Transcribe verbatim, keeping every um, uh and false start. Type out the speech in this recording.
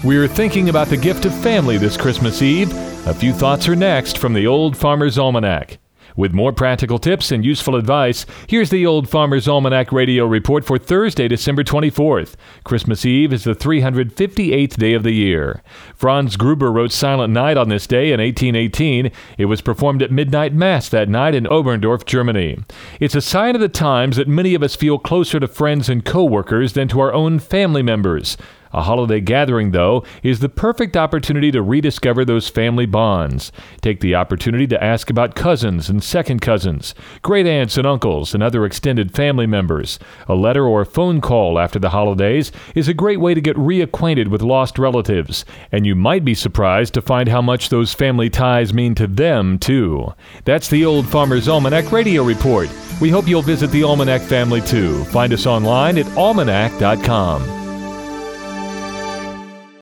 We're thinking about the gift of family this Christmas Eve. A few thoughts are next from the Old Farmer's Almanac. With more practical tips and useful advice, here's the Old Farmer's Almanac radio report for Thursday, December twenty-fourth. Christmas Eve is the three hundred fifty-eighth day of the year. Franz Gruber wrote Silent Night on this day in eighteen eighteen. It was performed at midnight mass that night in Oberndorf, Germany. It's a sign of the times that many of us feel closer to friends and co-workers than to our own family members. A holiday gathering, though, is the perfect opportunity to rediscover those family bonds. Take the opportunity to ask about cousins and second cousins, great aunts and uncles, and other extended family members. A letter or phone call after the holidays is a great way to get reacquainted with lost relatives, and you might be surprised to find how much those family ties mean to them, too. That's the Old Farmer's Almanac Radio Report. We hope you'll visit the Almanac family, too. Find us online at almanac dot com.